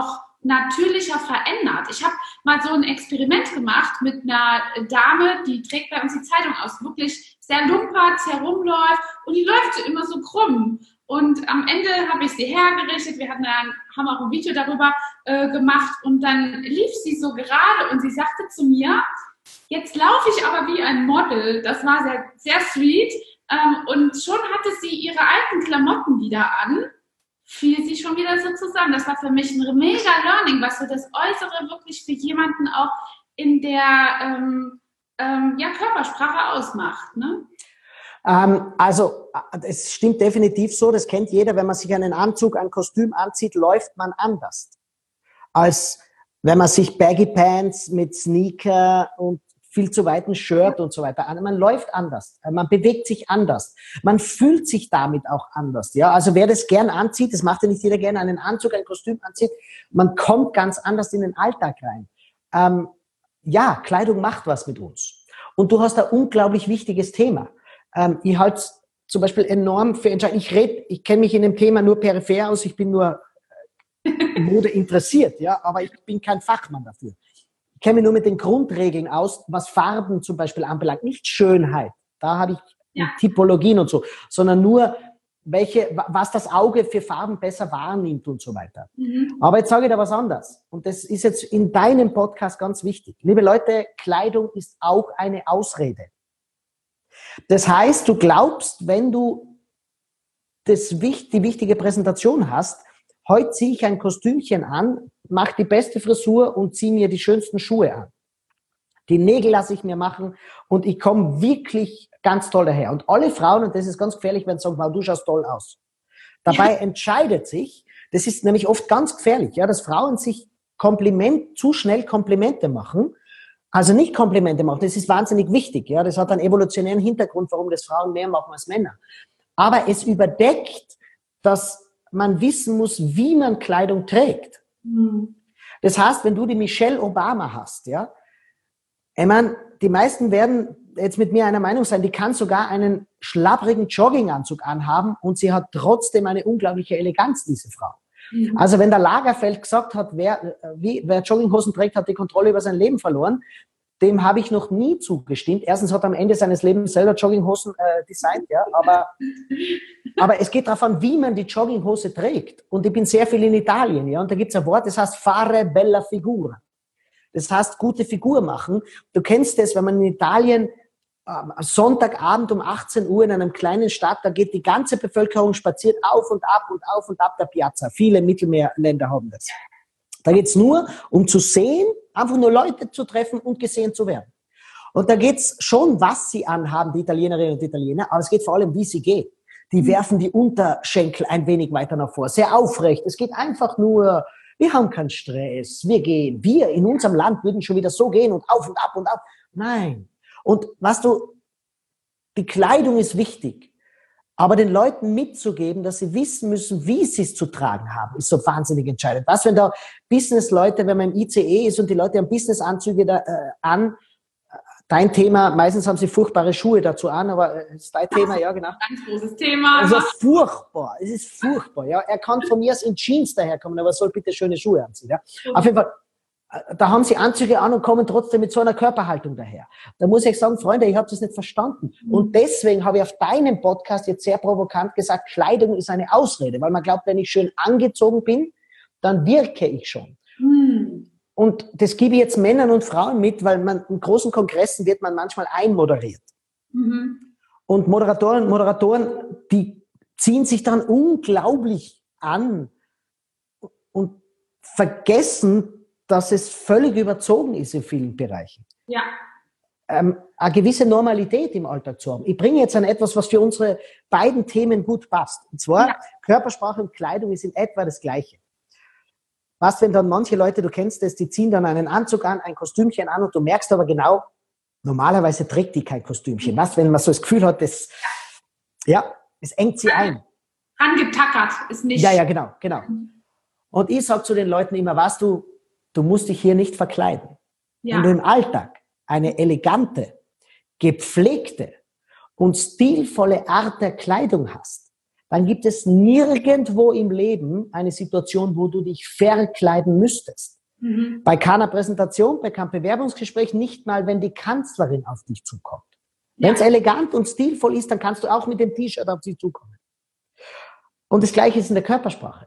natürlicher verändert. Ich habe mal so ein Experiment gemacht mit einer Dame, die trägt bei uns die Zeitung aus, wirklich sehr lumpert, herumläuft und die läuft immer so krumm. Und am Ende habe ich sie hergerichtet, wir hatten dann, haben auch ein Video darüber äh, gemacht und dann lief sie so gerade und sie sagte zu mir, jetzt laufe ich aber wie ein Model. Das war sehr, sehr sweet. Ähm, und schon hatte sie ihre alten Klamotten wieder an, fiel sie schon wieder so zusammen. Das war für mich ein mega Learning, was so das Äußere wirklich für jemanden auch in der ähm, ähm, ja, Körpersprache ausmacht. Ne? Ähm, also es stimmt definitiv so, das kennt jeder, wenn man sich einen Anzug, ein Kostüm anzieht, läuft man anders, als wenn man sich Baggy Pants mit Sneaker und viel zu weiten Shirt und so weiter an. Man läuft anders, man bewegt sich anders, man fühlt sich damit auch anders. Ja, also wer das gern anzieht, das macht ja nicht jeder gerne, einen Anzug, ein Kostüm anzieht, man kommt ganz anders in den Alltag rein. Ähm, ja, Kleidung macht was mit uns. Und du hast ein unglaublich wichtiges Thema. Ähm, ich halte es zum Beispiel enorm für entscheidend. Ich rede, ich kenne mich in dem Thema nur peripher aus, ich bin nur Mode interessiert, ja, aber ich bin kein Fachmann dafür. Ich kenne mich nur mit den Grundregeln aus, was Farben zum Beispiel anbelangt, nicht Schönheit, da habe ich ja. Typologien und so, sondern nur, welche, was das Auge für Farben besser wahrnimmt und so weiter. Mhm. Aber jetzt sage ich da was anderes und das ist jetzt in deinem Podcast ganz wichtig. Liebe Leute, Kleidung ist auch eine Ausrede. Das heißt, du glaubst, wenn du das, die wichtige Präsentation hast, heute ziehe ich ein Kostümchen an, mache die beste Frisur und ziehe mir die schönsten Schuhe an. Die Nägel lasse ich mir machen und ich komme wirklich ganz toll daher. Und alle Frauen, und das ist ganz gefährlich, wenn sie sagen, wow, du schaust toll aus. Dabei ja. entscheidet sich, das ist nämlich oft ganz gefährlich, ja, dass Frauen sich Kompliment, zu schnell Komplimente machen. Also nicht Komplimente machen, das ist wahnsinnig wichtig. Ja, das hat einen evolutionären Hintergrund, warum das Frauen mehr machen als Männer. Aber es überdeckt, dass man wissen muss, wie man Kleidung trägt. Mhm. Das heißt, wenn du die Michelle Obama hast, ja, ich meine, die meisten werden jetzt mit mir einer Meinung sein, die kann sogar einen schlapprigen Jogginganzug anhaben und sie hat trotzdem eine unglaubliche Eleganz, diese Frau. Mhm. Also wenn der Lagerfeld gesagt hat, wer, wie, wer Jogginghosen trägt, hat die Kontrolle über sein Leben verloren, dem habe ich noch nie zugestimmt. Erstens hat er am Ende seines Lebens selber Jogginghosen äh, designt, ja, aber, aber es geht darauf an, wie man die Jogginghose trägt. Und ich bin sehr viel in Italien, ja, und da gibt es ein Wort, das heißt fare bella figura. Das heißt, gute Figur machen. Du kennst das, wenn man in Italien äh, Sonntagabend um achtzehn Uhr in einem kleinen Stadt, da geht die ganze Bevölkerung spaziert auf und ab und auf und ab der Piazza. Viele Mittelmeerländer haben das. Da geht's nur um zu sehen, einfach nur Leute zu treffen und gesehen zu werden. Und da geht's schon, was sie anhaben, die Italienerinnen und Italiener, aber es geht vor allem, wie sie gehen. Die werfen die Unterschenkel ein wenig weiter nach vor, sehr aufrecht. Es geht einfach nur, wir haben keinen Stress, wir gehen. Wir in unserem Land würden schon wieder so gehen und auf und ab und ab. Nein. Und weißt du, die Kleidung ist wichtig. Aber den Leuten mitzugeben, dass sie wissen müssen, wie sie es zu tragen haben, ist so wahnsinnig entscheidend. Was, wenn da Business-Leute, wenn man im I C E ist und die Leute haben Business-Anzüge da, äh, an, dein Thema, meistens haben sie furchtbare Schuhe dazu an, aber äh, ist dein Thema, ja genau. Ganz großes Thema. Also furchtbar, es ist furchtbar. Ja, er kann von mir aus in Jeans daherkommen, aber soll bitte schöne Schuhe anziehen. Ja? Mhm. Auf jeden Fall. Da haben sie Anzüge an und kommen trotzdem mit so einer Körperhaltung daher. Da muss ich sagen, Freunde, ich habe das nicht verstanden. Mhm. Und deswegen habe ich auf deinem Podcast jetzt sehr provokant gesagt, Kleidung ist eine Ausrede, weil man glaubt, wenn ich schön angezogen bin, dann wirke ich schon. Mhm. Und das gebe ich jetzt Männern und Frauen mit, weil man in großen Kongressen wird man manchmal einmoderiert. Mhm. Und Moderatoren, Moderatoren, die ziehen sich dann unglaublich an und vergessen, dass es völlig überzogen ist in vielen Bereichen. Ja. Ähm, eine gewisse Normalität im Alltag zu haben. Ich bringe jetzt an etwas, was für unsere beiden Themen gut passt. Und zwar, ja. Körpersprache und Kleidung ist in etwa das Gleiche. Was, wenn dann manche Leute, du kennst das, die ziehen dann einen Anzug an, ein Kostümchen an und du merkst aber genau, normalerweise trägt die kein Kostümchen. Was, wenn man so das Gefühl hat, das, ja, es engt sie ein. Angetackert ist nicht. Ja, ja, genau, genau. Und ich sage zu den Leuten immer, weißt du, du musst dich hier nicht verkleiden. Ja. Wenn du im Alltag eine elegante, gepflegte und stilvolle Art der Kleidung hast, dann gibt es nirgendwo im Leben eine Situation, wo du dich verkleiden müsstest. Mhm. Bei keiner Präsentation, bei keinem Bewerbungsgespräch, nicht mal, wenn die Kanzlerin auf dich zukommt. Ja. Wenn es elegant und stilvoll ist, dann kannst du auch mit dem T-Shirt auf sie zukommen. Und das Gleiche ist in der Körpersprache.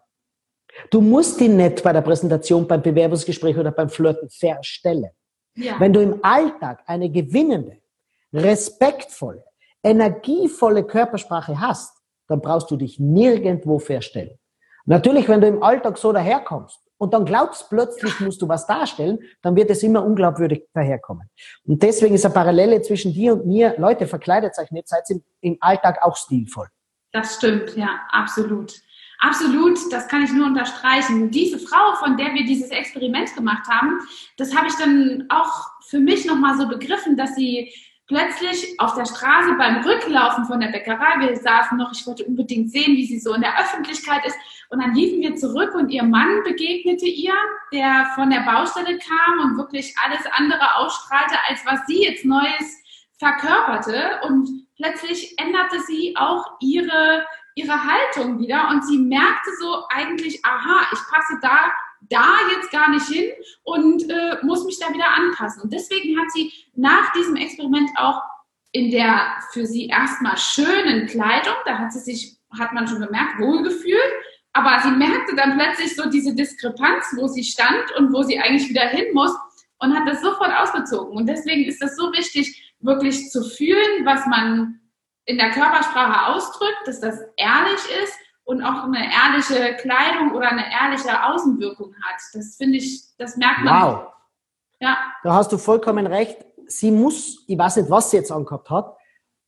Du musst ihn nicht bei der Präsentation, beim Bewerbungsgespräch oder beim Flirten verstellen. Ja. Wenn du im Alltag eine gewinnende, respektvolle, energievolle Körpersprache hast, dann brauchst du dich nirgendwo verstellen. Natürlich, wenn du im Alltag so daherkommst und dann glaubst plötzlich, musst du was darstellen, dann wird es immer unglaubwürdig daherkommen. Und deswegen ist eine Parallele zwischen dir und mir, Leute, verkleidet euch nicht, seid im Alltag auch stilvoll. Das stimmt, ja, absolut. Absolut, das kann ich nur unterstreichen. Diese Frau, von der wir dieses Experiment gemacht haben, das habe ich dann auch für mich nochmal so begriffen, dass sie plötzlich auf der Straße beim Rücklaufen von der Bäckerei, wir saßen noch, ich wollte unbedingt sehen, wie sie so in der Öffentlichkeit ist, und dann liefen wir zurück und ihr Mann begegnete ihr, der von der Baustelle kam und wirklich alles andere ausstrahlte, als was sie jetzt Neues verkörperte, und plötzlich änderte sie auch ihre, ihre Haltung wieder und sie merkte so eigentlich, aha, ich passe da da jetzt gar nicht hin und äh, muss mich da wieder anpassen. Und deswegen hat sie nach diesem Experiment auch in der für sie erstmal schönen Kleidung, da hat sie sich, hat man schon gemerkt, wohlgefühlt, aber sie merkte dann plötzlich so diese Diskrepanz, wo sie stand und wo sie eigentlich wieder hin muss, und hat das sofort ausgezogen. Und deswegen ist es so wichtig, wirklich zu fühlen, was man in der Körpersprache ausdrückt, dass das ehrlich ist und auch eine ehrliche Kleidung oder eine ehrliche Außenwirkung hat. Das finde ich, das merkt man. Wow. Ja. Da hast du vollkommen recht. Sie muss, ich weiß nicht, was sie jetzt angehabt hat,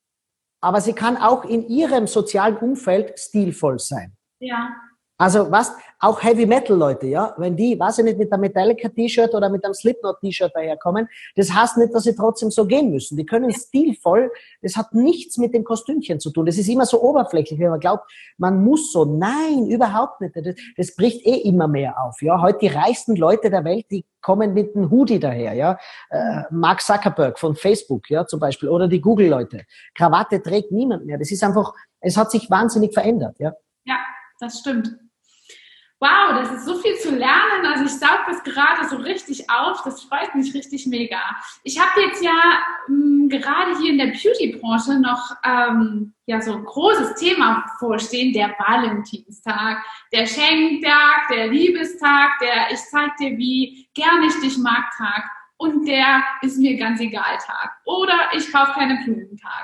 aber sie kann auch in ihrem sozialen Umfeld stilvoll sein. Ja. Also was, auch Heavy-Metal-Leute, ja, wenn die, weiß ich nicht, mit einem Metallica-T-Shirt oder mit einem Slipknot-T-Shirt daherkommen, das heißt nicht, dass sie trotzdem so gehen müssen. Die können stilvoll, das hat nichts mit dem Kostümchen zu tun. Das ist immer so oberflächlich, wenn man glaubt, man muss so. Nein, überhaupt nicht. Das, das bricht eh immer mehr auf, ja. Heute die reichsten Leute der Welt, die kommen mit einem Hoodie daher, ja. Äh, Mark Zuckerberg von Facebook, ja, zum Beispiel, oder die Google-Leute. Krawatte trägt niemand mehr. Das ist einfach, es hat sich wahnsinnig verändert, ja. Ja, das stimmt. Wow, das ist so viel zu lernen. Also ich saug das gerade so richtig auf. Das freut mich richtig mega. Ich habe jetzt ja mh, gerade hier in der Beauty-Branche noch ähm, ja so ein großes Thema vorstehen, der Valentinstag, der Schenktag, der Liebestag, der Ich zeig dir, wie gern ich dich mag Tag und der Ist mir ganz egal Tag oder Ich kauf keine Blumen Tag.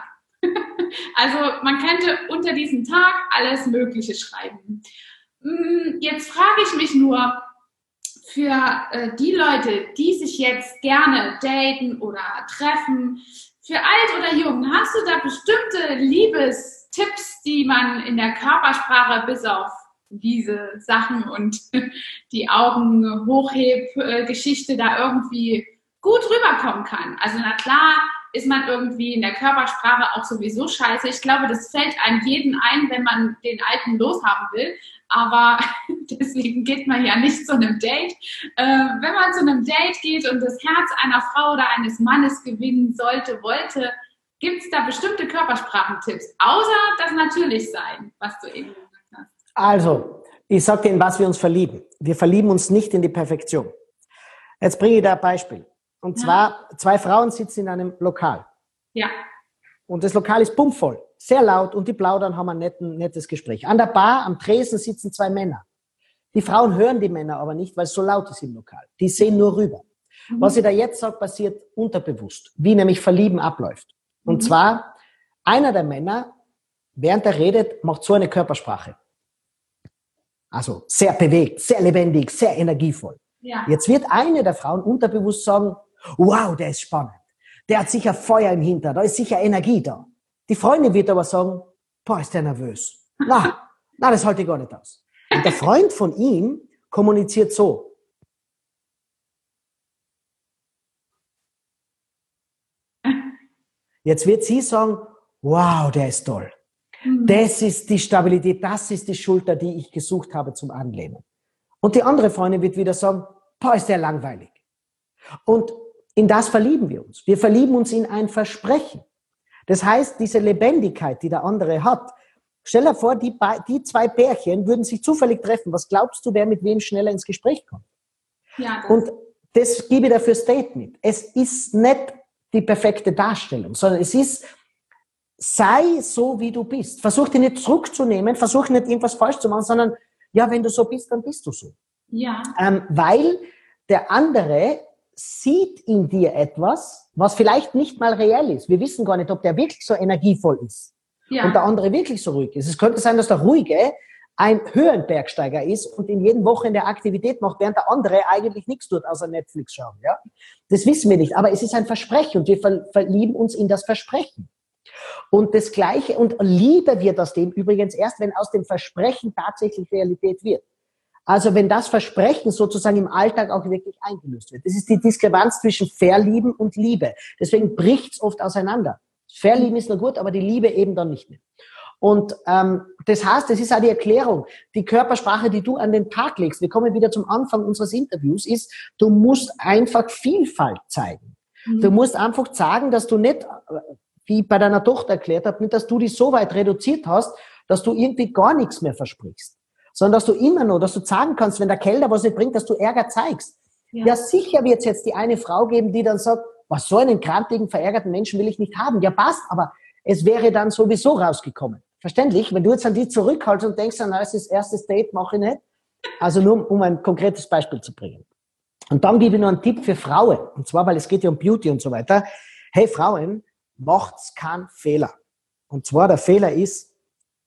Also man könnte unter diesem Tag alles Mögliche schreiben. Jetzt frage ich mich nur, für äh, die Leute, die sich jetzt gerne daten oder treffen, für alt oder jung, hast du da bestimmte Liebestipps, die man in der Körpersprache bis auf diese Sachen und die Augen hochheb äh, Geschichte da irgendwie gut rüberkommen kann? Also na klar, ist man irgendwie in der Körpersprache auch sowieso scheiße. Ich glaube, das fällt einem jeden ein, wenn man den Alten loshaben will. Aber deswegen geht man ja nicht zu einem Date. Äh, wenn man zu einem Date geht und das Herz einer Frau oder eines Mannes gewinnen sollte, wollte, gibt es da bestimmte Körpersprachentipps? Außer das Natürlichsein, was du eben gesagt hast. Also, ich sage dir, in was wir uns verlieben. Wir verlieben uns nicht in die Perfektion. Jetzt bringe ich da ein Beispiel. Und zwar, ja. Zwei Frauen sitzen in einem Lokal. Ja. Und das Lokal ist pumpvoll, sehr laut, und die plaudern, haben ein netten, nettes Gespräch. An der Bar, am Tresen sitzen zwei Männer. Die Frauen hören die Männer aber nicht, weil es so laut ist im Lokal. Die sehen nur rüber. Mhm. Was ich da jetzt sage, passiert unterbewusst, wie nämlich Verlieben abläuft. Und mhm. zwar, einer der Männer, während er redet, macht so eine Körpersprache. Also sehr bewegt, sehr lebendig, sehr energievoll. Ja. Jetzt wird eine der Frauen unterbewusst sagen, wow, der ist spannend. Der hat sicher Feuer im Hintern, da ist sicher Energie da. Die Freundin wird aber sagen, boah, ist der nervös. Na, na, das halte ich gar nicht aus. Und der Freund von ihm kommuniziert so. Jetzt wird sie sagen, wow, der ist toll. Das ist die Stabilität, das ist die Schulter, die ich gesucht habe zum Anlehnen. Und die andere Freundin wird wieder sagen, boah, ist der langweilig. Und in das verlieben wir uns. Wir verlieben uns in ein Versprechen. Das heißt, diese Lebendigkeit, die der andere hat, Stell dir vor, die, die zwei Pärchen würden sich zufällig treffen. Was glaubst du, wer mit wem schneller ins Gespräch kommt? Ja, das Und das gebe ich dafür Statement. Es ist nicht die perfekte Darstellung, sondern es ist, sei so, wie du bist. Versuch dich nicht zurückzunehmen, versuch nicht irgendwas falsch zu machen, sondern ja, wenn du so bist, dann bist du so. Ja. Ähm, weil der andere sieht in dir etwas, was vielleicht nicht mal reell ist. Wir wissen gar nicht, ob der wirklich so energievoll ist Ja. und der andere wirklich so ruhig ist. Es könnte sein, dass der Ruhige ein Höhenbergsteiger ist und in jedem Wochenende Aktivität macht, während der andere eigentlich nichts tut, außer Netflix schauen. Ja? Das wissen wir nicht, aber es ist ein Versprechen und wir ver- verlieben uns in das Versprechen. Und das Gleiche, und Liebe wird aus dem übrigens erst, wenn aus dem Versprechen tatsächlich Realität wird. Also wenn das Versprechen sozusagen im Alltag auch wirklich eingelöst wird. Das ist die Diskrepanz zwischen Verlieben und Liebe. Deswegen bricht's oft auseinander. Verlieben ist nur gut, aber die Liebe eben dann nicht mehr. Und ähm, das heißt, das ist auch die Erklärung, die Körpersprache, die du an den Tag legst, wir kommen wieder zum Anfang unseres Interviews, ist, du musst einfach Vielfalt zeigen. Mhm. Du musst einfach sagen, dass du nicht, wie ich bei deiner Tochter erklärt habe, nicht, dass du dich so weit reduziert hast, dass du irgendwie gar nichts mehr versprichst, sondern dass du immer noch, dass du sagen kannst, wenn der Kellner was nicht bringt, dass du Ärger zeigst. Ja, ja sicher wird es jetzt die eine Frau geben, die dann sagt, was so einen krantigen, verärgerten Menschen will ich nicht haben. Ja, passt, aber es wäre dann sowieso rausgekommen. Verständlich? Wenn du jetzt an die zurückhaltst und denkst, na, das ist das erste Date, mache ich nicht. Also nur, um ein konkretes Beispiel zu bringen. Und dann gebe ich noch einen Tipp für Frauen. Und zwar, weil es geht ja um Beauty und so weiter. Hey Frauen, macht's keinen Fehler. Und zwar der Fehler ist,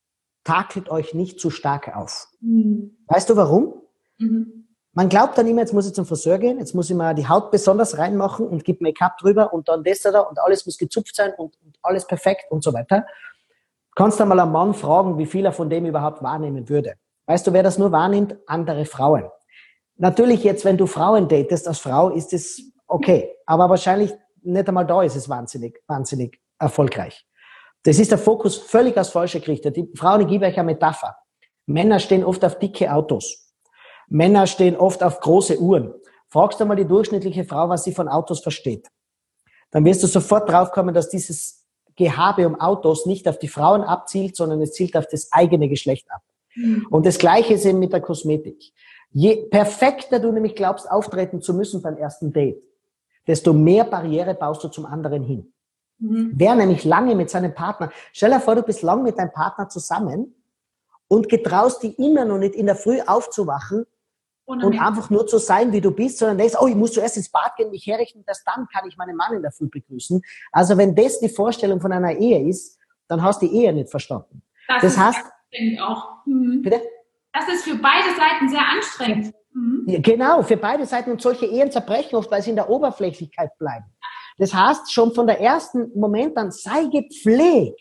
takelt euch nicht zu stark auf. Mhm. Weißt du warum? Mhm. Man glaubt dann immer, jetzt muss ich zum Friseur gehen, jetzt muss ich mal die Haut besonders reinmachen und gibt Make-up drüber und dann das da und alles muss gezupft sein und, und alles perfekt und so weiter. Kannst du mal einen Mann fragen, wie viel er von dem überhaupt wahrnehmen würde. Weißt du, wer das nur wahrnimmt? Andere Frauen. Natürlich jetzt, wenn du Frauen datest als Frau, ist es okay. Aber wahrscheinlich nicht einmal da ist es wahnsinnig, wahnsinnig erfolgreich. Das ist der Fokus völlig aufs Falsche gerichtet. Die Frauen, ich gebe euch eine Metapher. Männer stehen oft auf dicke Autos. Männer stehen oft auf große Uhren. Fragst du mal die durchschnittliche Frau, was sie von Autos versteht. Dann wirst du sofort draufkommen, dass dieses Gehabe um Autos nicht auf die Frauen abzielt, sondern es zielt auf das eigene Geschlecht ab. Mhm. Und das Gleiche ist eben mit der Kosmetik. Je perfekter du nämlich glaubst, auftreten zu müssen beim ersten Date, desto mehr Barriere baust du zum anderen hin. Mhm. Wer nämlich lange mit seinem Partner, stell dir vor, du bist lang mit deinem Partner zusammen und getraust dich immer noch nicht in der Früh aufzuwachen und, und einfach nur zu sein, wie du bist, sondern denkst, oh, ich muss zuerst ins Bad gehen, mich herrichten, erst dann kann ich meinen Mann in der Früh begrüßen. Also wenn das die Vorstellung von einer Ehe ist, dann hast du die Ehe nicht verstanden. Das, das ist heißt, auch. Mhm. Bitte? Das ist für beide Seiten sehr anstrengend. Mhm. Ja, genau, für beide Seiten, und solche Ehen zerbrechen oft, weil sie in der Oberflächlichkeit bleiben. Das heißt, schon von der ersten Moment an, sei gepflegt,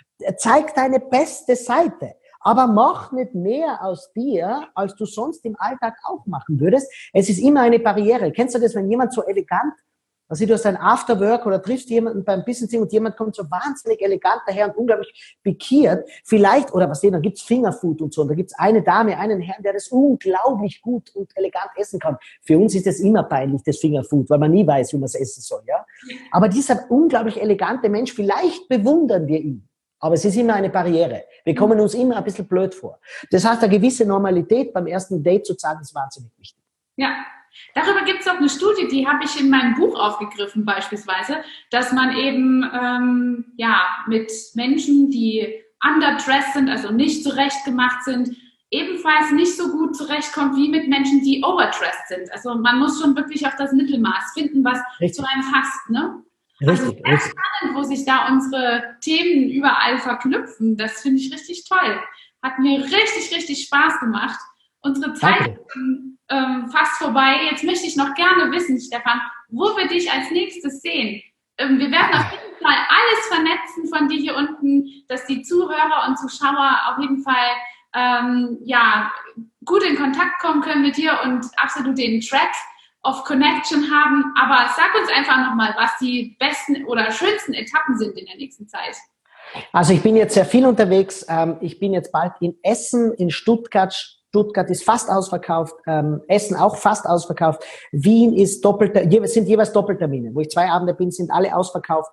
zeig deine beste Seite. Aber mach nicht mehr aus dir, als du sonst im Alltag auch machen würdest. Es ist immer eine Barriere. Kennst du das, wenn jemand so elegant, also du hast ein Afterwork oder triffst jemanden beim Business und jemand kommt so wahnsinnig elegant daher und unglaublich pikiert, vielleicht, oder was sehen, da gibt's Fingerfood und so, und da gibt's eine Dame, einen Herrn, der das unglaublich gut und elegant essen kann. Für uns ist das immer peinlich, das Fingerfood, weil man nie weiß, wie man es essen soll, ja. Aber dieser unglaublich elegante Mensch, vielleicht bewundern wir ihn. Aber es ist immer eine Barriere. Wir kommen uns immer ein bisschen blöd vor. Das heißt, eine gewisse Normalität beim ersten Date zu zeigen, ist wahnsinnig wichtig. Ja, darüber gibt es auch eine Studie, die habe ich in meinem Buch aufgegriffen beispielsweise, dass man eben ähm, ja mit Menschen, die underdressed sind, also nicht zurechtgemacht sind, ebenfalls nicht so gut zurechtkommt wie mit Menschen, die overdressed sind. Also man muss schon wirklich auf das Mittelmaß finden, was Richtig. Zu einem passt, ne? Also Richtig, sehr richtig. spannend, wo sich da unsere Themen überall verknüpfen. Das finde ich richtig toll. Hat mir richtig, richtig Spaß gemacht. Unsere Zeit ist ähm, fast vorbei. Jetzt möchte ich noch gerne wissen, Stefan, wo wir dich als nächstes sehen. Ähm, wir werden auf jeden Fall alles vernetzen von dir hier unten, dass die Zuhörer und Zuschauer auf jeden Fall ähm, ja, gut in Kontakt kommen können mit dir und absolut den Track of Connection haben, aber sag uns einfach nochmal, was die besten oder schönsten Etappen sind in der nächsten Zeit. Also ich bin jetzt sehr viel unterwegs. Ich bin jetzt bald in Essen, in Stuttgart. Stuttgart ist fast ausverkauft, Essen auch fast ausverkauft. Wien ist doppelt, sind jeweils Doppeltermine. Wo ich zwei Abende bin, sind alle ausverkauft.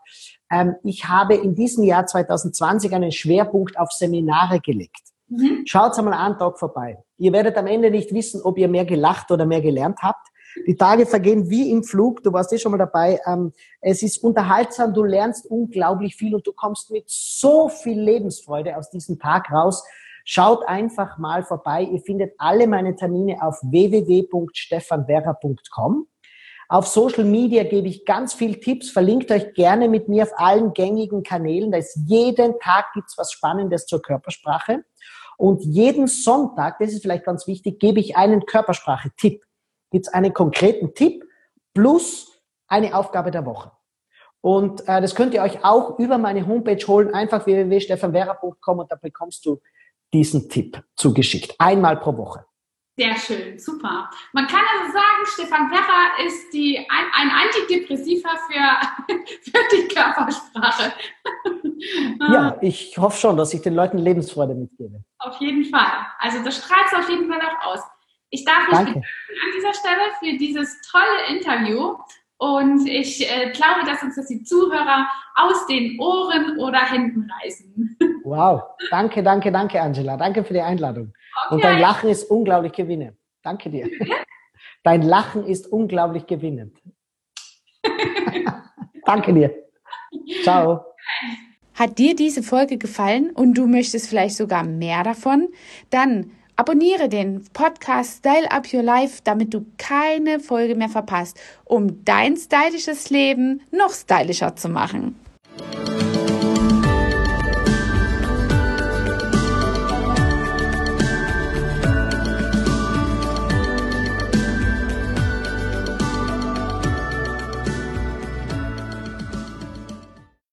ähm, ich habe in diesem Jahr zwanzig zwanzig einen Schwerpunkt auf Seminare gelegt. Mhm. Schaut's einmal einen Tag vorbei. Ihr werdet am Ende nicht wissen, ob ihr mehr gelacht oder mehr gelernt habt. Die Tage vergehen wie im Flug. Du warst eh schon mal dabei. Ähm, es ist unterhaltsam. Du lernst unglaublich viel und du kommst mit so viel Lebensfreude aus diesem Tag raus. Schaut einfach mal vorbei. Ihr findet alle meine Termine auf w w w punkt stefan werra punkt com. Auf Social Media gebe ich ganz viel Tipps. Verlinkt euch gerne mit mir auf allen gängigen Kanälen. Da ist jeden Tag gibt's was Spannendes zur Körpersprache. Und jeden Sonntag, das ist vielleicht ganz wichtig, gebe ich einen Körpersprache-Tipp. Gibt's einen konkreten Tipp plus eine Aufgabe der Woche. Und äh, das könnt ihr euch auch über meine Homepage holen. Einfach w w w punkt stefan werra punkt com und da bekommst du diesen Tipp zugeschickt. Einmal pro Woche. Sehr schön, super. Man kann also sagen, Stefan Werra ist die, ein, ein Antidepressiva für, für die Körpersprache. Ja, ich hoffe schon, dass ich den Leuten Lebensfreude mitgebe. Auf jeden Fall. Also das strahlt es auf jeden Fall auch aus. Ich darf mich bedanken an dieser Stelle für dieses tolle Interview. Und ich äh, glaube, dass uns das die Zuhörer aus den Ohren oder Händen reißen. Wow, danke, danke, danke, Angela. Danke für die Einladung. Okay. Und dein Lachen ist unglaublich gewinnend. Danke dir. Dein Lachen ist unglaublich gewinnend. Danke dir. Ciao. Hat dir diese Folge gefallen und du möchtest vielleicht sogar mehr davon? Dann abonniere den Podcast Style Up Your Life, damit du keine Folge mehr verpasst, um dein stylisches Leben noch stylischer zu machen.